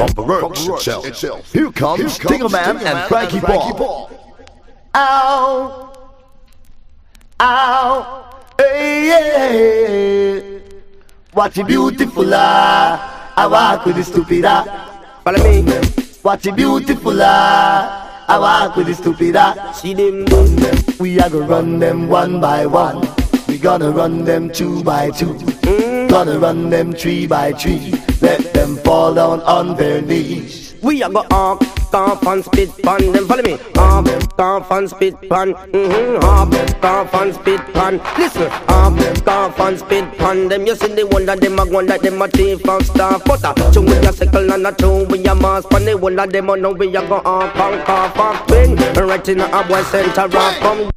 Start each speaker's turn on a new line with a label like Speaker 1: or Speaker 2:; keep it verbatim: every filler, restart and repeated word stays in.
Speaker 1: bumper works itself. Here comes Tingle Man and Frankie Paul. Ow, ow, hey, yeah. What a beautiful ah, I walk with the stupid ah. Follow me. What a beautiful ah, I walk with the stupid ah. See them, we are gonna run them one by one. We gonna run them two by two. Mm. Gonna run them three by three. Let them fall down on their knees.
Speaker 2: We are go up, cough and spit pan. Them follow me. Up, cough and spit pan. Mm-hmm. Up, cough and spit pan. Listen. Up, cough and spit pan. Them you see the one that them a go like them a thief and staff. But a two with a sickle and a two with a mask. Pan the one that them a know we a go up and cough and spin. Right in a boy center rock from.